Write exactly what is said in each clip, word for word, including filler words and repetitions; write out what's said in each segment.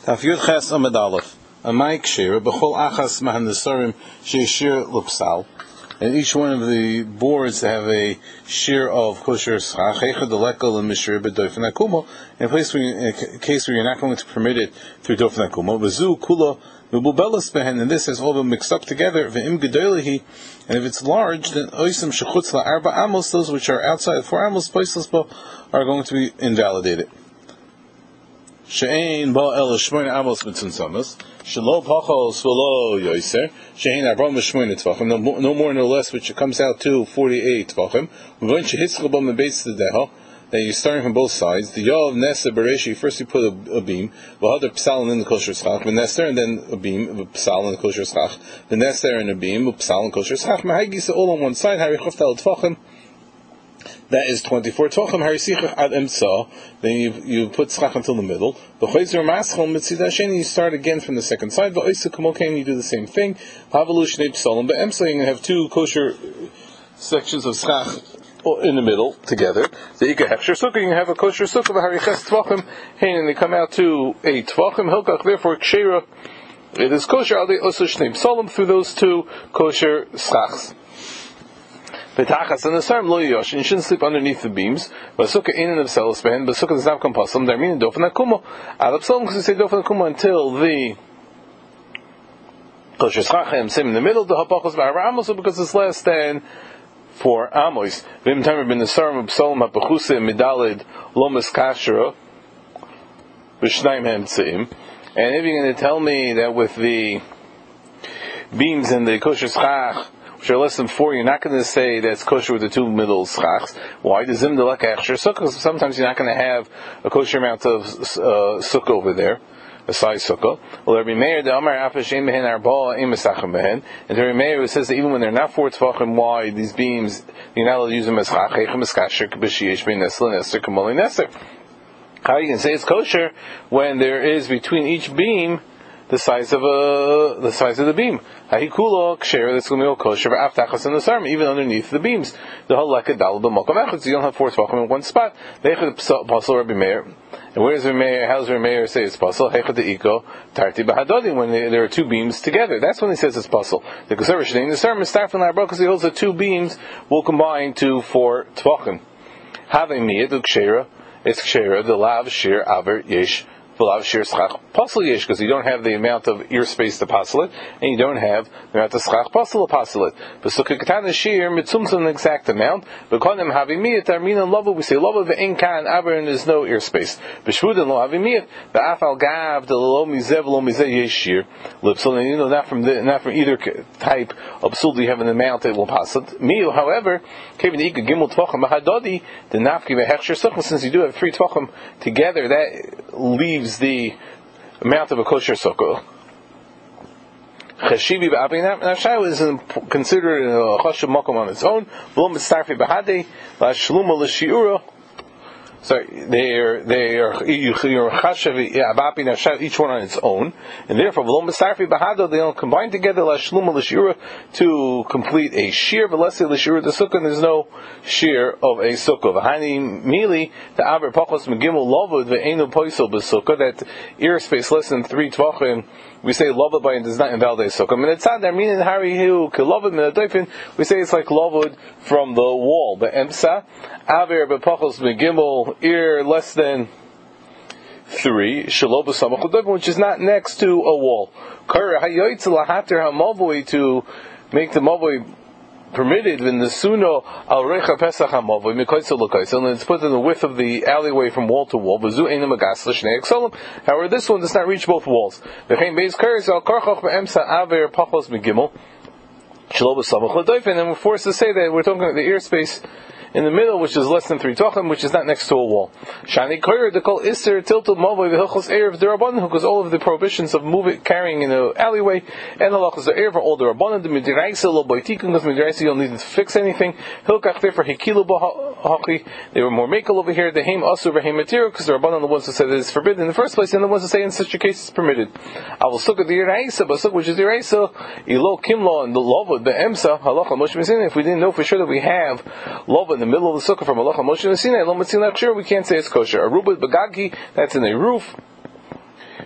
Taf Yud Ches Amud Aleph. A Mike Shira B'chol Achas Mahanesarim Sheishir Lupsal. And each one of the boards have a shear of kosher schach. Echad Delekel and Mishir B'Dofen Akumo. In a place where, in a case where you're not going to permit it through Dofen Akumo. V'zu Kula V'Bubelas Behen. And this has all been mixed up together. V'Im Gedolehi. And if it's large, then Oisim Shechutz LaArba Amos, those which are outside of four Amos, Poislas Bo, are going to be invalidated. She'ein ba el shmoin amos mitzunsamas, shelo pachos v'lo yoiser, she'ein arba mishmoin tvachim, no more no less, which comes out to forty-eight tvachim. When shehitzchel ba mebeitz dedeha, that you're starting from both sides. The yav nesa bereshi, first you put a, a beam, v'hadar psalin in the kosher schach, v'neser and then a beam, psalin in the kosher schach, v'neser and a beam, psalin in the kosher schach. Mahagisa all on one side, harichoftal tvachim. That is twenty-four tvachim. Harisichach ad emsa. Then you you put schach until the middle. The chayzer maschal mitzida sheni. You start again from the second side. The oisa kamokain. You do the same thing. Havalu shnei psalim. But emsa you have two kosher sections of schach in the middle together. The ika hechsher sukkah. You have a kosher sukkah. Hariches tvachim. Hein, and they come out to a tvachim. Hilkach. Therefore kshera. It is kosher. Al osa shnei psalim through those two kosher schachs. Betachas and the sarm lo yosh, and you shouldn't sleep underneath the beams. Basukah in and of selos behen, basukah does not come pasul. They're meaning dofen akumo. Al psalm because they say dofen akumo until the kosher schachem same in the middle. The hapachos ba'ara amos because it's less than four amos. Vim tamer ben the sarm of psalm hapachusim midalid lomas kashra b'shnaim hamtzeim. And if you're going to tell me that with the beams and the kosher schach which are less than four, you're not going to say that's kosher with the two middle schachs. Why? The zim delek echsher sukkah. Sometimes you're not going to have a kosher amount of uh, sukkah over there, a size sukkah. Well, Rabbi Meir the Amar Afashem behen arba im mesachim behen, and Rabbi Meir who says that even when they're not four tefachim wide, these beams you're not allowed to use them as chach echem as kasher k'b'shiyeish bein nesel neser k'moli neser. How you can say it's kosher when there is between each beam the size of a the size of the beam? Hahikulo ksher that's going to be all kosher, but aftachas in the sarm even underneath the beams. The whole lekad dal b'mokom echad. So you don't have four tvachim in one spot. Leichad pasal Rabbi Meir. And where does Rabbi Meir? How does Rabbi Meir say it's pasal? Heichad deiko tarti b'hadodi when there are two beams together. That's when he says it's pasal. The koser shnei the sarm is starting from because he holds that two beams will combine to four tvachim. Havei miyad ukshera. It's kshera the lav shir aver yesh. Because you don't have the amount of ear space to passel it, and you don't have the amount of schach passel to passel it. But sukkah katana shear mitzumtzum an exact amount. But konem havimiyat armina lava we say lava ve'in kan aber and there's no ear space. B'shvudan lo havimiyat ba'afal gav the lo mizev lo mizeh yeshir lipsul and you know not from the, not from either type of psul do you have an amount that will pass it. Meal, however, kevin ika gimel tvachim mahadodi the nafki ve'hechsher sukkah since you do have three tvachim together that leaves the amount of a kosher sukkah. Chashivi ba'abinam. Now, Shai is considered a chashav makom on its own. V'lo mitzarfi b'hadei la'shluma l'shiura. Sorry, they are they are chashav ba'abinam each one on its own, and therefore v'lo mitzarfi b'hadei they don't combine together la'shluma l'shiura to complete a shear. But let's say l'shiura the sukkah there's no shear of a sukkah. V'hani mili the aver pachos megimel lovud ve'enu poisel b'sukkah that ear space less than three tvachim. We say lovud by and does not invalidate sukkah. And it's not there meaning hari hu kelovud minadofin. We say it's like lovud from the wall. The emsa aver b'pachos megimel ear less than three shaloba samach which is not next to a wall. Kar hayoytz lahater hamavoi to make the mavoi permitted in the suno al recha pesach hamavoi mikoitzel lokaitzel and it's put in the width of the alleyway from wall to wall. Bazu einu magas l'shnei exolim. However, this one does not reach both walls. V'chein beis kares al karchoch be'emsa aver pachos megimel shaloba samach l'doifin, and we're forced to say that we're talking about the ear space in the middle, which is less than three tachim, which is not next to a wall. Shani koyer the kol ister tiltul mavoi v'hilchos erev derabanan, because all of the prohibitions of moving, carrying in an alleyway, and the halachos erev are all derabanan. The midiraisa lo boitikun, because midiraisa you don't need to fix anything. Hilkach therefore hikilu b'hachi, they were more makel over here. The haim asur v'haim material, because the rabbanan the ones who said that it's forbidden in the first place, and the ones who say in such a case it's permitted. I will sukkah the iraisa, but sukkah which is the iraisa, ilo kimlo and the lovud the emsa halacha moshe mizina. If we didn't know for sure that we have lovud in the middle of the sukkah from Allah Moshe Sinai, lo mitzilach sure we can't say it's kosher. Aruba bagagi, that's in a roof.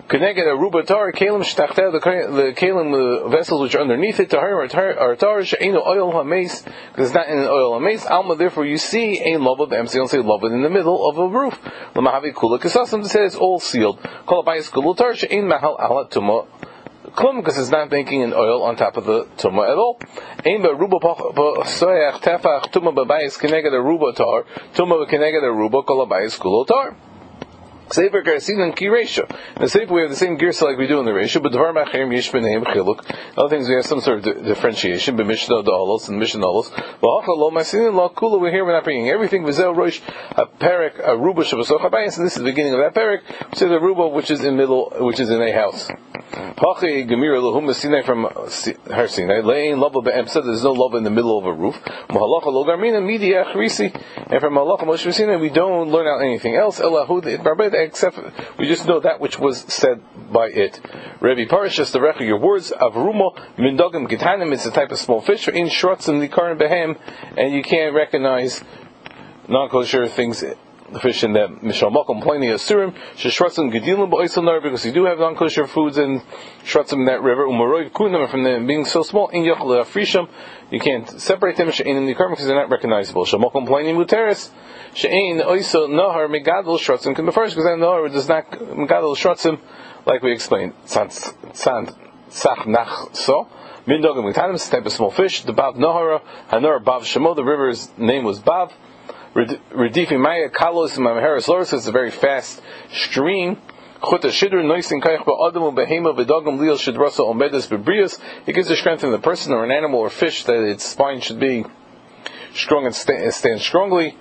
Connected a ruba tar, kalim shtachta, the the kalim the vessels which are underneath it, tahar or tar she'enu oil hameis, because it's not in an oil hameis. Alma, therefore you see a lava b'emsi, don't say lava in the middle of a roof. L'mahavi kula kisasim, to say it's all sealed. Kol abayis kulu tar she'en mahal ala tuma klum, because it's not making an oil on top of the tuma at all. Ein ba ruba soyach tefach tuma b'bayis connected a ruba tar, tuma connected a ruba kol abayis kulu tar. Sefer Garcin and Ki Ratio. In the Sefer we have the same girsa like we do in the Ratio, but Dvar Machirim Yish B'neim Chiluk. Other things we have some sort of di- differentiation, but Mishnah Da'alos and Mishnah Alos. V'achal Lo Masinin Lo Kula, we're here, we're not bringing everything. V'zel Rosh, a Perek, a Ruba Shabasoch HaBayis, and this is the beginning of that Perek, which is a Ruba which is in middle, which is in a house. Hachi Gemira Lahum Sinai from Har Sinai, Le'in Lava Be'emsa, there's no lava in the middle of a roof. Mahalacha Lo Garmina Midia Achrisi, and from Mahalacha Moshe Sinai we don't learn out anything else, Elahud It Barbet, except we just know that which was said by it. Revi Parashas, the record, your words of Rumo, Mindogim Gitanim, it's a type of small fish, in Shrotzim, Likarim Behem, and you can't recognize non-kosher things, the fish in them. Mishalmakom, Pliny Asurim, Shrotzim Gedilim, Ba'oisonar, because you do have non-kosher foods in Shrotzim in that river, Umaroi Kunam, from them being so small, in Yochel Frisham, you can't separate them, She'enim Likarim, because they're not recognizable. Shalmakom, Pliny Muteris, She'ein oiso nahar megadol shrotzim can be first because that nahar does not megadol shrotzim like we explained. Sand sach nach so mindogim mitanim, it's a type of small fish. The bav nahara hanor bav shemo. The river's name was Bav. Redifi maya kalos mamaheres loris. It's a very fast stream. Chuta shidru noisin kayach ba'adamu behema v'dogam liel shidrasa omedes bebrius. It gives the strength in the person or an animal or fish that its spine should be strong and stand, stand strongly.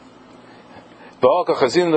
In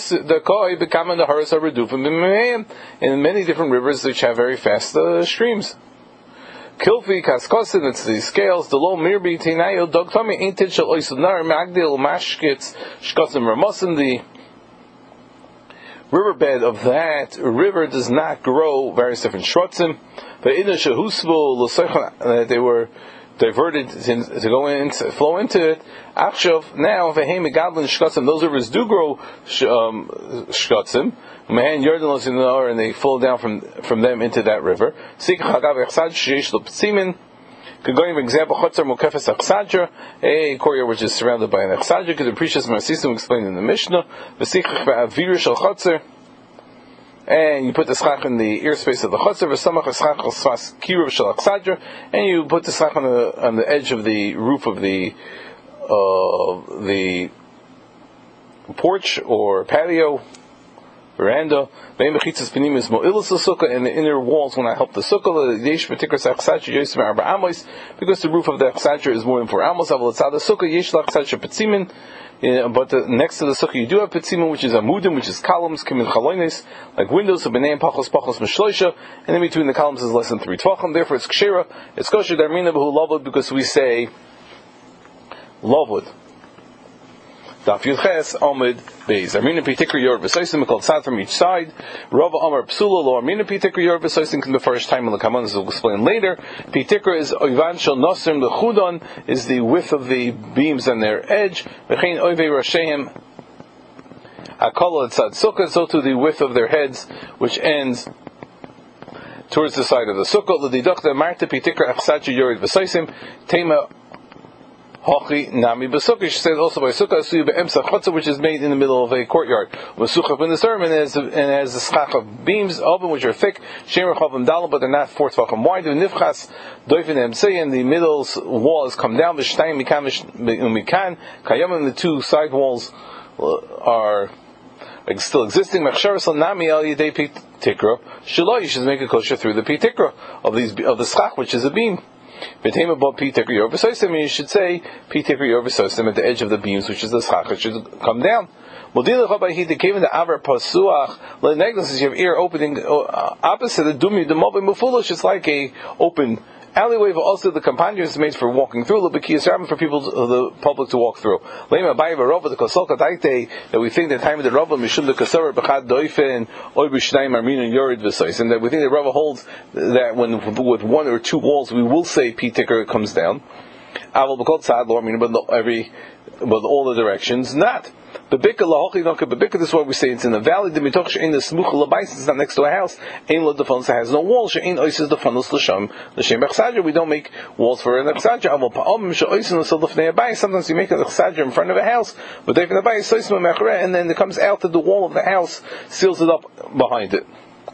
many different rivers which have very fast uh, streams. Kilfi kaskosin, it's the scales. The low mirbi tinayo dogtami ain't shall oisunar magdil mashkits shkosim ramosin. The riverbed of that river does not grow various different shrotzim. But in the shahusvu they were diverted to, to go in, to flow into it. Achshav, now, v'heim megadlin shkotzim, those rivers do grow um, shkotzim. Mehen yordan losinor, and they flow down from from them into that river. Sik chagav echsad sheish lo ptzimin. Could go for example, chotzer mukefes achsadra, a courtyard which is surrounded by an achsadra. Could the precious marsisim explained in the Mishnah. V'sikach v'avir shel chotzer. And you put the schach in the ear space of the chotzer, v'samach schach al sfas kiruv shel achsadra, and you put the schach on the on the edge of the roof of the uh, the porch or patio, veranda. And the inner walls when I help the sukkah, because the roof of the achsadra is more than four amos. Yeah, but the, next to the sukkah you do have petzimin, which is amudim, which is columns, kimin chaloines, like windows, so b'neim pachos pachos mishloisha, and in between the columns is less than three tvachim. Therefore, it's kshera, it's kosher darmina b'hu lavud, because we say lavud. Daf Yudches Amud Beis. Armina Pitikra Yor V'Soisim called Sad from each side. Rava Amar Psula Lo Armina Pitikra Yor V'Soisim can be the first time in the Kaman, as we'll explain later. Pitikra is Oivan Shel Nosrim. The Chudon is the width of the beams on their edge. V'chein Oivei Rasheim Akol Tzad Sukkah, so to the width of their heads, which ends towards the side of the Sukkah. L'didachta Marta Pitikra Achsad Yor V'Soisim Tema Hochi Nami B'Sukkah. She said also by Sukkah Suyu Be'emsa Chotza, which is made in the middle of a courtyard. V'Sukkah in the sermon and has the schach of beams, oven which are thick, Shemer Chavim Dalam, but they're not four tvachim wide. V'Nifchas Doifin Emsei, and the middle wall has come down. V'Shtayim Mikan Mikan Kayamim, the two side walls are still existing. Mechsharas Nami Al Yidei Pitikra Shelo, you should make a kosher through the Pitikra of these of the schach, which is a beam. You should say Pitikra Yor V'Soisim at the edge of the beams, which is the schach, it should come down. Says you have ear opening opposite the dumi the mobi mufulish. It's like a open alleyway. But also the companion is made for walking through. For people, the public to walk through. That we think the time of the Rava mishum the kasar b'chad doifen oy b'shnayim armin yorid v'sois, and that we think the Rava holds that when with one or two walls we will say Pitikra comes down. But every but all the directions not. Bebika lahochi donka bebika. This is what we say. It's in the valley. The mitoch she'in the smucha labais. It's not next to a house. Ein lo defanos. It has no wall. She'in oises defanos l'sham l'shem bechsadra. We don't make walls for an chsadra. Aval pa'om she'oisen l'sol l'fnei abayis. Sometimes you make a chsadra in front of a house, but they can abayis soisma mechreh, and then it comes out to the wall of the house, seals it up behind it.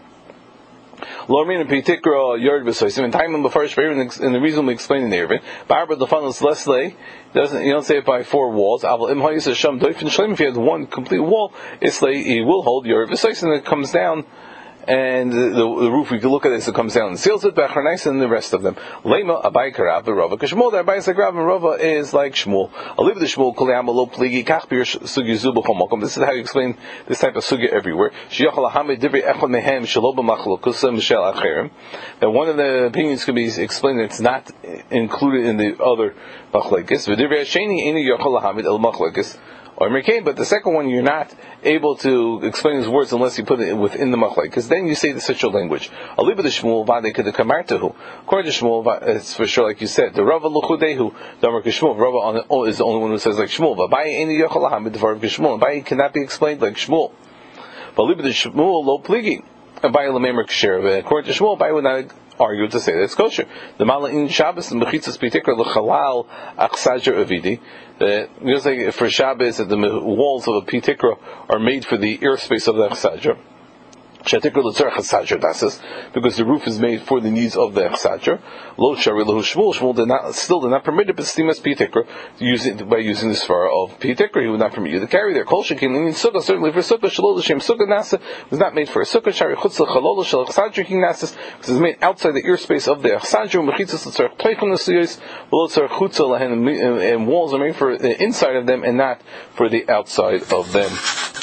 Lormin Pitikra Yard Besoisim, and time before in the reason we explain in the Irvin, Barbara the funnel is less lay, doesn't you don't say it by four walls. Aval Im Hayis Sham Doifin Shlim, if you have one complete wall, it's lay he will hold Yard Besoisim, and it comes down. And the, the, the roof, we can look at this, it comes down and seals it, Bacharnais, and the rest of them. Lema, Abai Karav, Rava. Kashmul, the Abai Sagrav, and Rava is like Shmuel. Aliv the Shmuel, Koleama, Lo Pligi, Kachbir, Sugi Zubu, Homokum. This is how you explain this type of Sugi everywhere. Shiachal Hamid, Divri, Echon Mehem, Shaloba Machlokusa, Michel Acherim. That one of the opinions can be explained that it's not included in the other Machlekes. Vidivri Hasheni, Eni Yachal Hamid, El Machlekes. Or Merkain, but the second one you're not able to explain his words unless you put it within the machlek, because then you say the such a language. Aliba the Shmuel vade the kamartahu. According to Shmuel, it's for sure like you said. The Rava luchudehu, the Amar Shmuel. Rava is the only one who says like Shmuel. Vabai any yochal hamid dvar Shmuel. Vabai cannot be explained like Shmuel. But Aliba the Shmuel lo pligi. Vabai lamemer ksher. According to Shmuel, Vabai would not argue to say that it's kosher. The Mala'in Shabbos and Mechitzas Pitikra l'chalal achsadra avidi. Just like for Shabbos, that the walls of a Pitikra are made for the airspace of the achsadra. Shatikra l'tzarech achsadra dasas, because the roof is made for the needs of the achsadra. Lo shari lahu Shmuel. Shmuel did not, still did not permit it, but stimas Pitikra, using by using the svara of Pitikra, he would not permit you to carry there. Kol shekin in sukkah, certainly for sukkah, shalol l'shem sukkah nasa was not made for a sukkah. Shari chutz l'chalol shel achsadra king nasas, because it's made outside the airspace of the achsadra. Mechitzas l'tzarech pleichum l'suyos, v'lo tzarech chutz lahen, and walls are made for the inside of them and not for the outside of them.